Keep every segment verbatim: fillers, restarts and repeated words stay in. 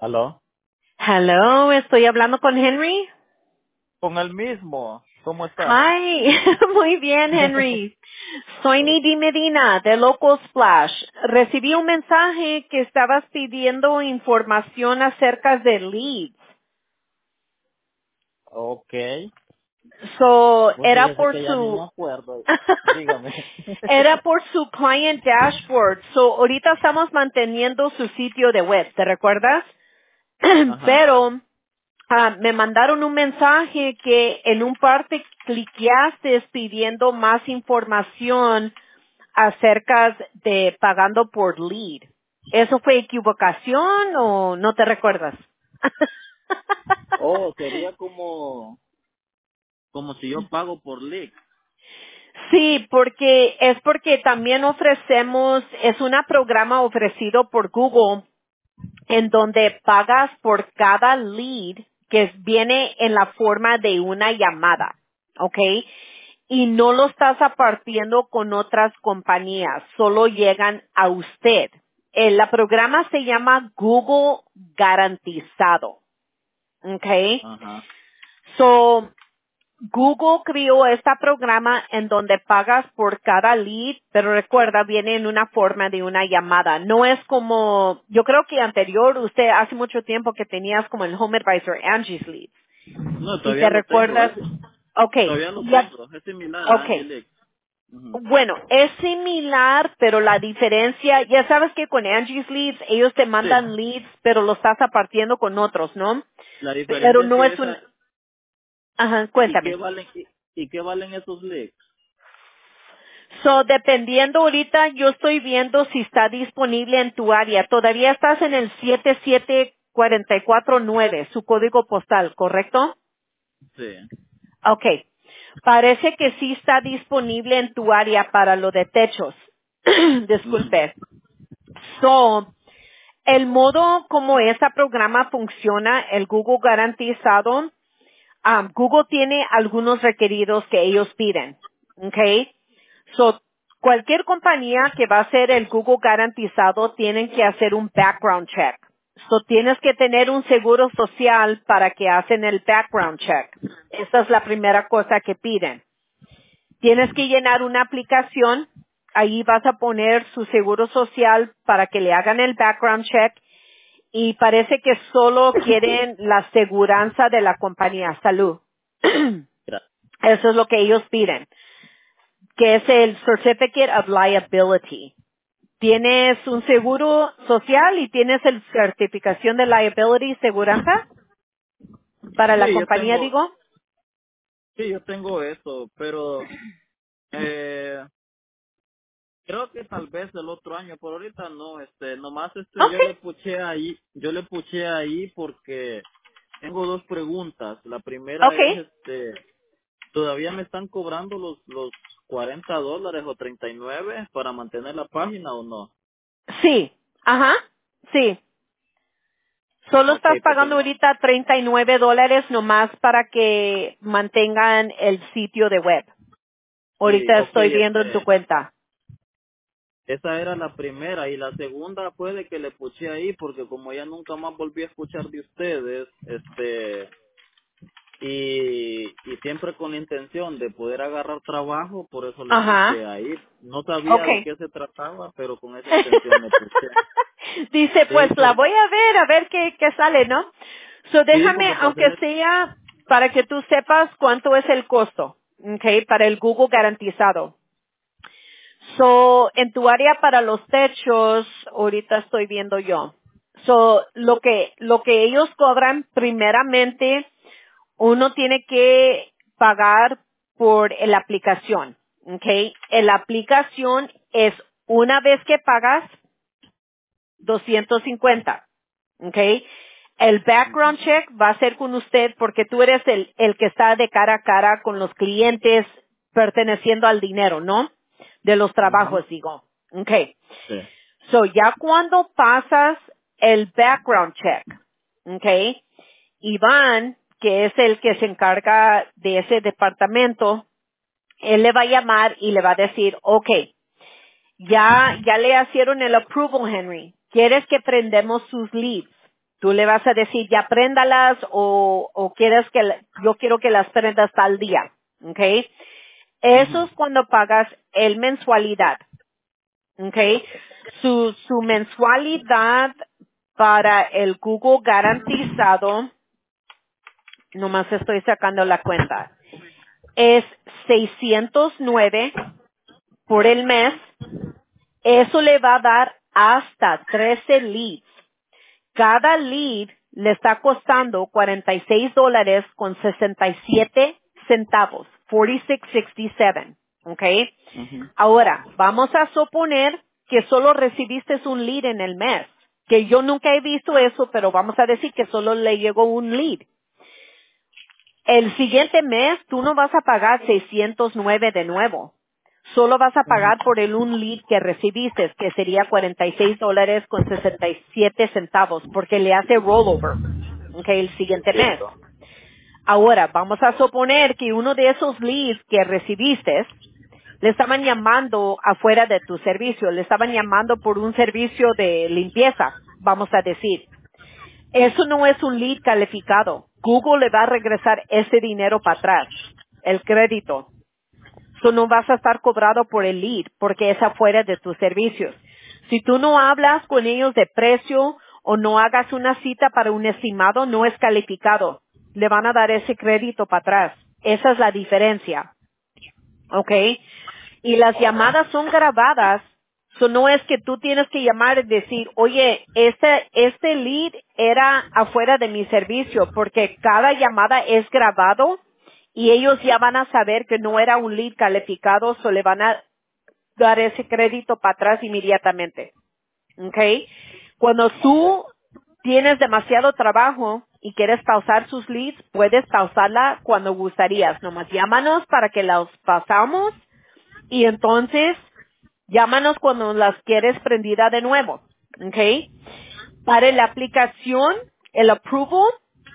¿Aló? Hello, estoy hablando con Henry. Con el mismo. ¿Cómo está? Hi, muy bien, Henry. Soy Nidy Medina de Local Splash. Recibí un mensaje que estabas pidiendo información acerca de leads. Ok. So, Pues era fíjese por que ya ni me su, acuerdo. Dígame. era por su client dashboard. So, ahorita estamos manteniendo su sitio de web, ¿te recuerdas? Ajá. Pero ah, me mandaron un mensaje que en un parte cliqueaste pidiendo más información acerca de pagando por lead. ¿Eso fue equivocación o no te recuerdas? Oh, sería como, como si yo pago por leak. Sí, porque es porque también ofrecemos, es un programa ofrecido por Google en donde pagas por cada lead que viene en la forma de una llamada, ¿ok? Y no lo estás apartiendo con otras compañías, solo llegan a usted. El la programa se llama Google Garantizado, ¿ok? Ajá. So, Google creó este programa en donde pagas por cada lead, pero recuerda, viene en una forma de una llamada. No es como, yo creo que anterior, usted hace mucho tiempo que tenías como el Home Advisor Angie's Leads. No, Si todavía te lo tengo. recuerdas, Es, okay, todavía lo ya, tengo. Es similar a okay. Angelic. Ujú. Bueno, es similar, pero la diferencia, ya sabes que con Angie's Leads, ellos te Sí. mandan leads, pero lo estás apartiendo con otros, ¿no? La Pero diferencia es no que es un, esa... ajá, ¿Y qué cuéntame. valen, y, y qué valen esos leaks? So, dependiendo ahorita, yo estoy viendo si está disponible en tu área. Todavía estás en el siete siete cuatro cuatro nueve, su código postal, ¿correcto? Sí. Okay. Parece que sí está disponible en tu área para lo de techos. Ujú. Disculpe. So, el modo como este programa funciona, el Google garantizado, um, Google tiene algunos requeridos que ellos piden. Okay. So, cualquier compañía que va a hacer el Google garantizado tienen que hacer un background check. So, tienes que tener un seguro social para que hacen el background check. Esa es la primera cosa que piden. Tienes que llenar una aplicación. Ahí vas a poner su seguro social para que le hagan el background check y parece que solo quieren la aseguranza de la compañía salud. Gra- Eso es lo que ellos piden, que es el Certificate of Liability. ¿Tienes un seguro social y tienes el certificación de liability seguranza para la Sí, yo compañía, tengo, digo? sí, yo tengo eso, pero eh, creo que tal vez el otro año, por ahorita no, este, nomás este, yo Okay, le puché ahí, yo le puché ahí porque tengo dos preguntas. La primera es, okay. este, ¿todavía me están cobrando los, los cuarenta dólares o treinta y nueve para mantener la página o no? Sí, ajá, sí. Solo Ok, estás porque pagando ahorita treinta y nueve dólares nomás para que mantengan el sitio de web. sí, Ahorita ok, estoy viendo en tu este, cuenta. esa era la primera y la segunda puede que le puché ahí porque como ya nunca más volví a escuchar de ustedes, este, y, y siempre con la intención de poder agarrar trabajo, por eso le puse Ajá, ahí. No sabía de okay. qué se trataba, pero con esa intención le puse. Dice, Sí, pues la por, voy a ver, a ver qué, qué sale, ¿no? So sí, déjame, porque para aunque hacer, sea, para que tú sepas cuánto es el costo, okay, para el Google garantizado. So, en tu área para los techos, ahorita estoy viendo yo. So, lo que, lo que ellos cobran primeramente, uno tiene que pagar por la aplicación, okay. La aplicación es una vez que pagas, doscientos cincuenta, ¿ok? El background check va a ser con usted porque tú eres el, el que está de cara a cara con los clientes perteneciendo al dinero, ¿no? De los ujú, trabajos, digo. ¿Ok? sí, So, ya cuando pasas el background check, ¿ok? Iván, que es el que se encarga de ese departamento, él le va a llamar y le va a decir, ok, ya, ya le hicieron el approval, Henry. ¿Quieres que prendemos sus leads? Tú le vas a decir, ya préndalas o, o quieres que, la- yo quiero que las prendas tal día. ¿Ok? Eso Ujú. es cuando pagas el mensualidad. ¿Ok? Su, su mensualidad para el Google garantizado, nomás estoy sacando la cuenta, es seiscientos nueve por el mes. Eso le va a dar hasta trece leads. Cada lead le está costando cuarenta y seis dólares con sesenta y siete centavos, cuarenta y seis sesenta y siete, ¿ok? Ujú. Ahora, vamos a suponer que solo recibiste un lead en el mes, que yo nunca he visto eso, pero vamos a decir que solo le llegó un lead. El siguiente mes tú no vas a pagar seiscientos nueve de nuevo. Solo vas a Ujú. pagar por el un lead que recibiste, que sería cuarenta y seis dólares con sesenta y siete centavos, porque le hace rollover, ok, el siguiente mes. Cierto. Ahora, vamos a suponer que uno de esos leads que recibiste, le estaban llamando afuera de tu servicio, le estaban llamando por un servicio de limpieza, vamos a decir. Eso no es un lead calificado. Google le va a regresar ese dinero para atrás, el crédito. Tú no vas a estar cobrado por el lead porque es afuera de tus servicios. Si tú no hablas con ellos de precio o no hagas una cita para un estimado, no es calificado. Le van a dar ese crédito para atrás. Esa es la diferencia. ¿Ok? Y las Okay. llamadas son grabadas. So no es que tú tienes que llamar y decir, oye, este, este lead era afuera de mi servicio, porque cada llamada es grabado y ellos ya van a saber que no era un lead calificado, so le van a dar ese crédito para atrás inmediatamente. ¿Ok? Cuando Okay. tú tienes demasiado trabajo y quieres pausar sus leads, puedes pausarla cuando gustarías. Nomás llámanos para que los pausamos y entonces llámanos cuando las quieres prendida de nuevo. ¿Ok? Para la aplicación, el approval,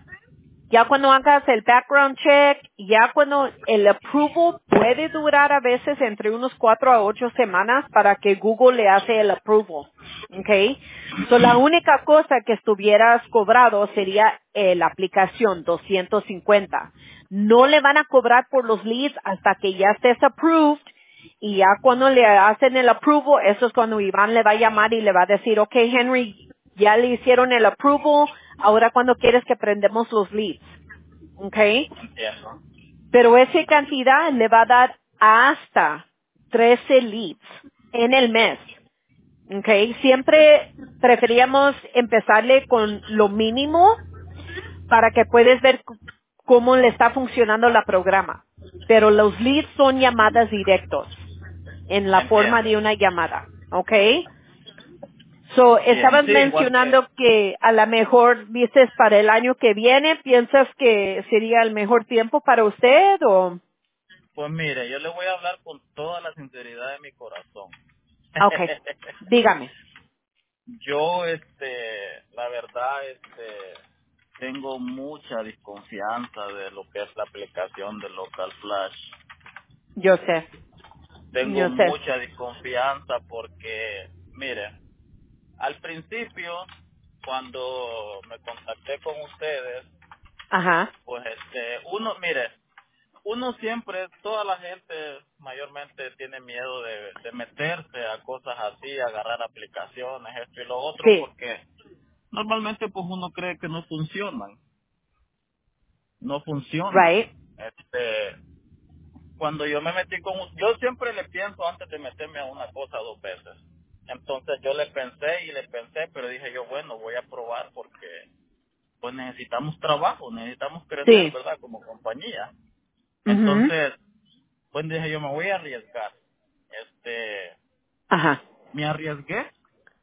ya cuando hagas el background check, ya cuando el approval puede durar a veces entre unos cuatro a ocho semanas para que Google le hace el approval. ¿Ok? So, la única cosa que estuvieras cobrado sería eh, la aplicación, doscientos cincuenta. No le van a cobrar por los leads hasta que ya estés approved y ya cuando le hacen el approval, eso es cuando Iván le va a llamar y le va a decir, ok Henry, ya le hicieron el approval, ahora cuando quieres que prendemos los leads, ok? Entiendo. Pero esa cantidad le va a dar hasta trece leads en el mes, ok? Siempre preferíamos empezarle con lo mínimo para que puedes ver c- cómo le está funcionando la programa. Pero los leads son llamadas directos en la forma Entiendo. de una llamada, ¿ok? So, Bien. estabas Sí, igual que, mencionando que a lo mejor dices para el año que viene, ¿piensas que sería el mejor tiempo para usted o? pues mire, yo le voy a hablar con toda la sinceridad de mi corazón. Okay, dígame. Yo, este, la verdad, este, tengo mucha desconfianza de lo que es la aplicación de Local Flash. Yo sé, Tengo yo sé. mucha desconfianza porque, mire, al principio, cuando me contacté con ustedes, Ajá, pues, este, uno, mire, uno siempre, toda la gente mayormente tiene miedo de, de meterse a cosas así, agarrar aplicaciones, esto y lo otro, sí, porque normalmente pues uno cree que no funcionan, no funcionan. right, Este, cuando yo me metí con, yo siempre le pienso antes de meterme a una cosa dos veces. Entonces yo le pensé y le pensé, pero dije yo, bueno, voy a probar porque pues necesitamos trabajo, necesitamos crecer, sí. ¿verdad? Como compañía. Mhm. Entonces, pues dije yo, me voy a arriesgar. Este, Ajá, me arriesgué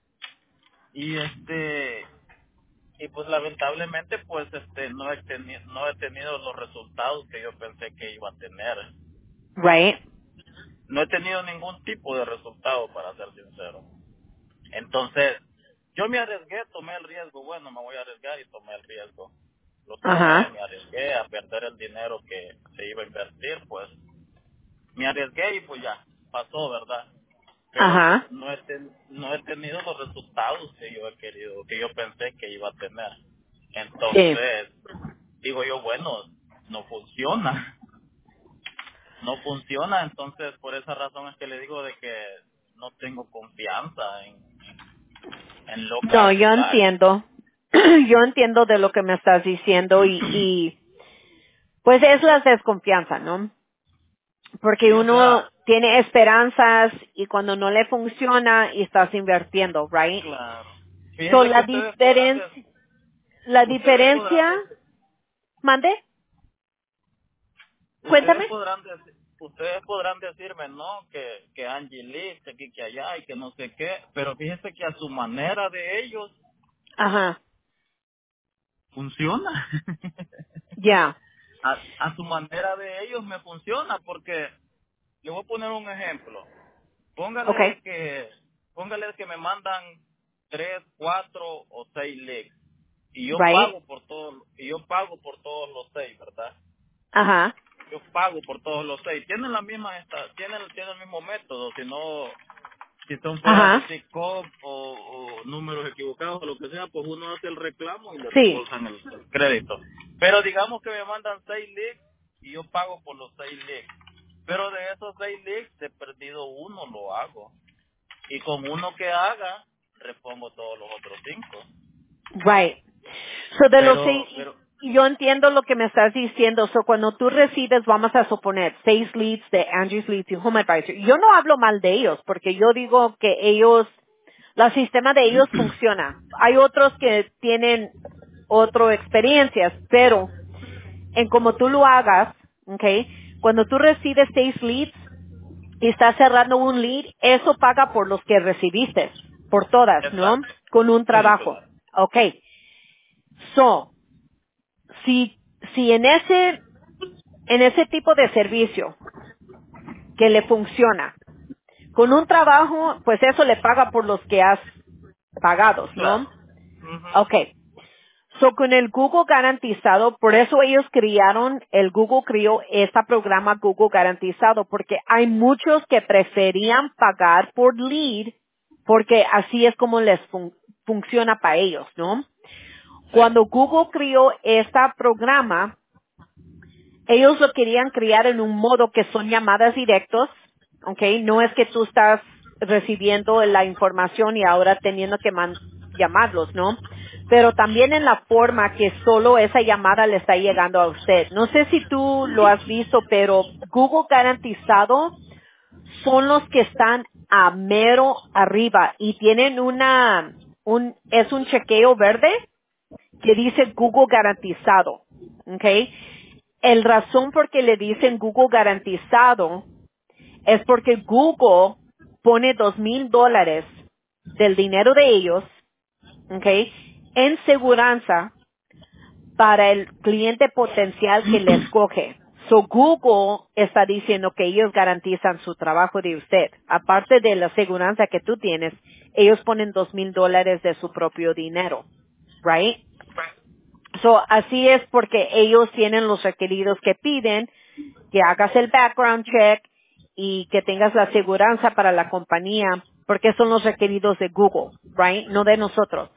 y este, y pues lamentablemente pues este, no he tenido, no he tenido los resultados que yo pensé que iba a tener. right, No he tenido ningún tipo de resultado, para ser sincero. Entonces, yo me arriesgué, tomé el riesgo, bueno, me voy a arriesgar y tomé el riesgo. Lo tomé, ajá, me arriesgué a perder el dinero que se iba a invertir, pues me arriesgué y pues ya, pasó, ¿verdad? Pero ajá, no he, ten- no he tenido los resultados que yo he querido, que yo pensé que iba a tener. Sí. Entonces, digo yo, bueno, no funciona. No funciona, entonces por esa razón es que le digo de que no tengo confianza en, en No, Local yo Flash. entiendo. Yo entiendo de lo que me estás diciendo y, y pues es la desconfianza, ¿no? Porque Sí, o uno sea, tiene esperanzas y cuando no le funciona y estás invirtiendo, right? claro. So, Fíjense que la ustedes podrán, diferencia, de- la ustedes podrán, diferencia, de- mande, ustedes cuéntame. podrán, de- ustedes podrán decirme, no, que, que Angie Lee, que aquí, que allá y que no sé qué, pero fíjense que a su manera de ellos Ajá, funciona. ya, a, a su manera de ellos me funciona porque le voy a poner un ejemplo. Póngale okay, de que, póngale de que me mandan tres, cuatro o seis leaks y yo right, pago por todos, y yo pago por todos los seis, ¿verdad? ajá, Yo pago por todos los seis. Tienen la misma, esta, tienen, tienen el mismo método, si no, si son fuera de ajá, C I C O P o, o números equivocados o lo que sea, pues uno hace el reclamo y le sí, reembolsan el, el crédito. Pero digamos que me mandan seis leaks y yo pago por los seis leaks. Pero de esos seis leaks, de perdido uno lo hago. Y con uno que haga, repongo todos los otros cinco. right. So, de los seis, Pero, pero, yo entiendo lo que me estás diciendo. So, cuando tú recibes, vamos a suponer, seis leads de Angie's Leads y Home Advisor. Yo no hablo mal de ellos, porque yo digo que ellos, el sistema de ellos funciona. Hay otros que tienen otras experiencias, pero en como tú lo hagas, okay, cuando tú recibes seis leads y estás cerrando un lead, eso paga por los que recibiste, por todas, ¿no? exacto. Con un Sí, trabajo. claro. Okay. So, si, si en ese, en ese tipo de servicio que le funciona, con un trabajo, pues eso le paga por los que has pagados, ¿no? Claro. Ujú. Okay. So, con el Google garantizado, por eso ellos crearon, el Google creó este programa Google garantizado, porque hay muchos que preferían pagar por lead, porque así es como les fun- funciona para ellos, ¿no? Cuando Sí. Google creó este programa, ellos lo querían crear en un modo que son llamadas directos, ¿ok? No es que tú estás recibiendo la información y ahora teniendo que man- llamarlos, ¿no? Pero también en la forma que solo esa llamada le está llegando a usted. No sé si tú lo has visto, pero Google garantizado son los que están a mero arriba y tienen una, un, es un chequeo verde que dice Google garantizado, ¿ok? El razón por qué le dicen Google garantizado es porque Google pone dos mil dólares del dinero de ellos, ¿ok? En seguranza para el cliente potencial que le escoge. So Google está diciendo que ellos garantizan su trabajo de usted. Aparte de la seguridad que tú tienes, ellos ponen dos mil dólares de su propio dinero, right? So, así es porque ellos tienen los requeridos que piden, que hagas el background check y que tengas la aseguranza para la compañía, porque son los requeridos de Google, right? No de nosotros.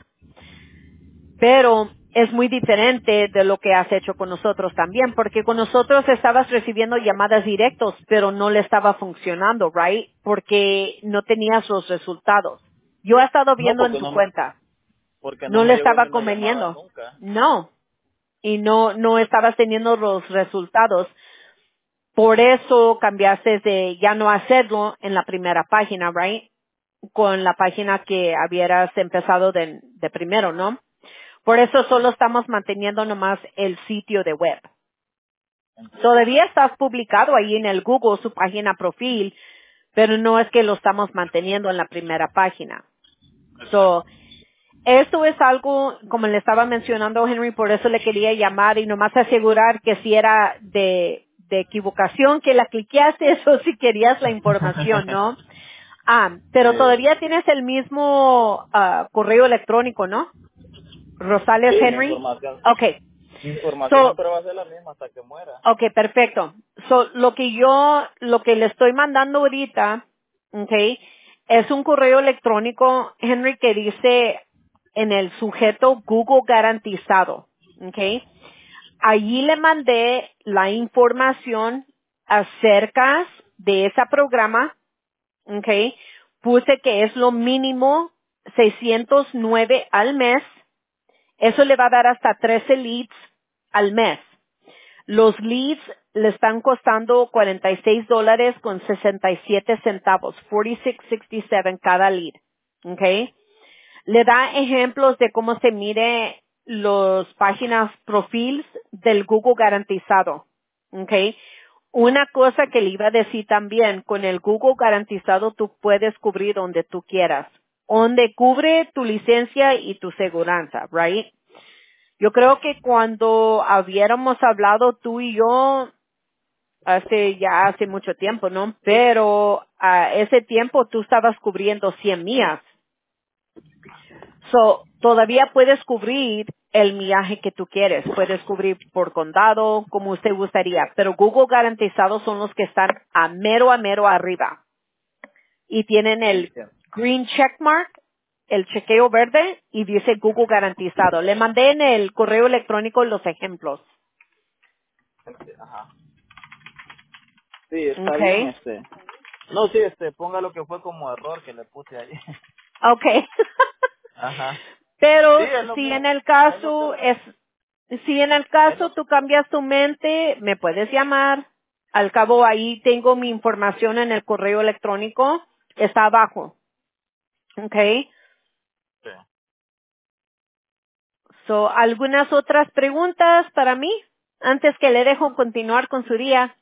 Pero es muy diferente de lo que has hecho con nosotros también, porque con nosotros estabas recibiendo llamadas directos, pero no le estaba funcionando, right? Porque no tenías los resultados. Yo he estado No, viendo en porque tu no me, cuenta, porque no no me le llegó estaba ni una llamada conveniendo. nunca. No, y no, no estabas teniendo los resultados. Por eso cambiaste de ya no hacerlo en la primera página, right? Con la página que habieras empezado de, de primero, ¿no? Por eso solo estamos manteniendo nomás el sitio de web. Entiendo. Todavía estás publicado ahí en el Google, su página profil, pero no es que lo estamos manteniendo en la primera página. So, Exacto. esto es algo, como le estaba mencionando Henry, por eso le quería llamar y nomás asegurar que si era de, de equivocación que la cliqueaste o si querías la información, ¿no? Ah, pero Sí. todavía tienes el mismo ah, correo electrónico, ¿no? Rosales Sí, mi Henry. información, Okay. mi información So, siempre va a ser la misma hasta que muera. okay, perfecto. So, lo que yo, lo que le estoy mandando ahorita, okay, es un correo electrónico, Henry, que dice en el sujeto Google garantizado. Okay. Allí le mandé la información acerca de ese programa. Okay. Puse que es lo mínimo seiscientos nueve al mes. Eso le va a dar hasta trece leads al mes. Los leads le están costando cuarenta y seis dólares con sesenta y siete centavos, cuarenta y seis sesenta y siete cada lead. Okay. Le da ejemplos de cómo se mire los páginas perfiles del Google garantizado. Okay. Una cosa que le iba a decir también, con el Google garantizado tú puedes cubrir donde tú quieras. Donde cubre tu licencia y tu seguranza, right? Yo creo que cuando hubiéramos hablado tú y yo, hace ya hace mucho tiempo, ¿no? Pero a ese tiempo tú estabas cubriendo cien millas. So, todavía puedes cubrir el millaje que tú quieres. Puedes cubrir por condado, como usted gustaría. Pero Google garantizados son los que están a mero a mero arriba. Y tienen el Entiendo. green checkmark, el chequeo verde, y dice Google garantizado. Le mandé en el correo electrónico los ejemplos. Ajá. Sí, está bien, Okay. este. No, sí, este, ponga lo que fue como error que le puse ahí. Okay. Ajá. Sí, Pero es lo si que, en el es lo que caso le, es, si en el es caso lo, tú cambias tu mente, me puedes llamar. Al cabo ahí tengo mi información en el correo electrónico. Está abajo. Okay. sí. So, ¿algunas otras preguntas para mí? Antes que le dejo continuar con su día.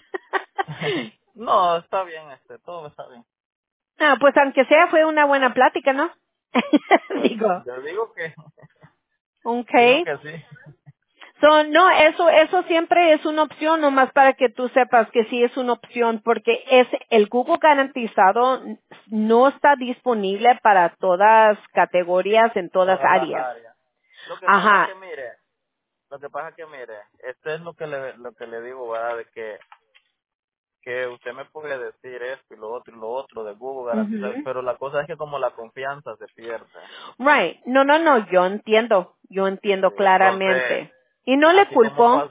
No, está bien, este, todo está bien. Ah, pues aunque sea fue una buena plática, ¿no? Pues, Digo, yo digo que, digo okay. que sí. So, no, eso, eso siempre es una opción, nomás para que tú sepas que sí es una opción, porque es el cupo garantizado no está disponible para todas categorías en todas Todas las áreas. áreas. Lo que pasa Ajá. que mire, lo que pasa que mire, esto es lo que le, lo que le digo, ¿verdad? De que, que usted me puede decir esto y lo otro y lo otro de Google garantizado, Ujú. pero la cosa es que como la confianza se pierde. Right. No, no, no, yo entiendo, yo entiendo Sí, entonces, claramente. Y no le así como culpo. pasó,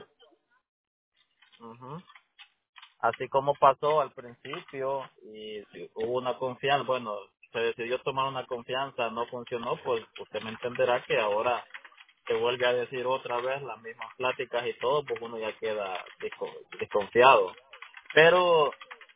así como pasó al principio y si hubo una confianza, bueno, se decidió tomar una confianza, no funcionó, pues usted me entenderá que ahora se vuelve a decir otra vez las mismas pláticas y todo, pues uno ya queda desco- desconfiado. Pero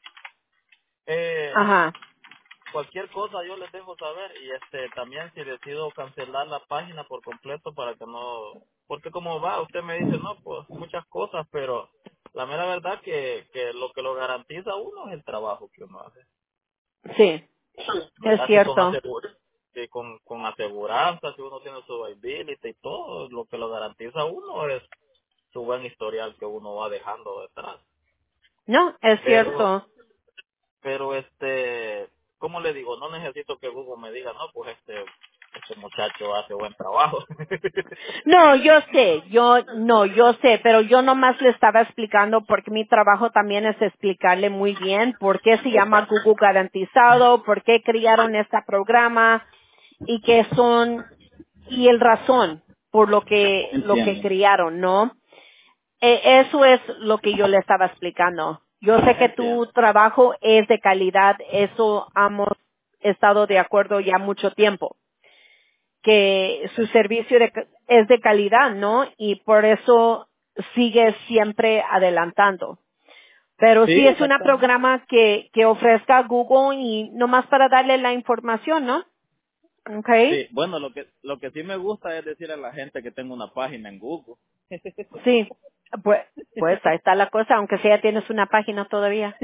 eh, Ajá. cualquier cosa yo les dejo saber y este también si decido cancelar la página por completo para que no, porque como va, usted me dice, no, pues muchas cosas, pero la mera verdad que, que lo que lo garantiza a uno es el trabajo que uno hace. Sí, es ¿Verdad? Que con, cierto. asegura, que con, con aseguranza, si uno tiene su liability y todo, lo que lo garantiza a uno es su buen historial que uno va dejando detrás. No, es Pero, cierto. pero este, ¿cómo le digo? No necesito que Google me diga, no, pues este, este muchacho hace buen trabajo. No, yo sé, yo, no, yo sé, pero yo nomás le estaba explicando porque mi trabajo también es explicarle muy bien por qué se llama Exacto. Google garantizado, por qué crearon este programa y qué son, y el razón por lo que, lo que Entiendo, crearon, ¿no? E- eso es lo que yo le estaba explicando. Yo sé que tu entiendo. trabajo es de calidad, eso hemos estado de acuerdo ya mucho tiempo, que su servicio de ca- es de calidad, ¿no? Y por eso sigue siempre adelantando. Pero Sí, sí es un exactamente. programa que, que ofrezca Google y nomás para darle la información, ¿no? Okay. Sí, bueno, lo que lo que sí me gusta es decir a la gente que tengo una página en Google. Sí. Pues, pues ahí está la cosa, aunque sea tienes una página todavía.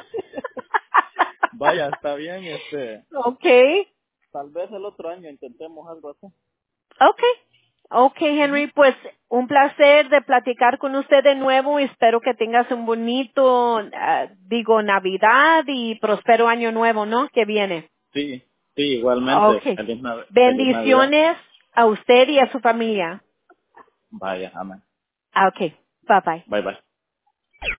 Vaya, está bien, este, Okay. tal vez el otro año intentemos algo así. Okay. Okay, Henry, pues un placer de platicar con usted de nuevo y espero que tengas un bonito, ah, digo, Navidad y próspero año nuevo, ¿no? Que viene. Sí, sí, igualmente. Okay. Feliz, Nav- feliz Navidad. Bendiciones a usted y a su familia. Vaya, amén. Ah, okay. Bye bye. Bye, bye.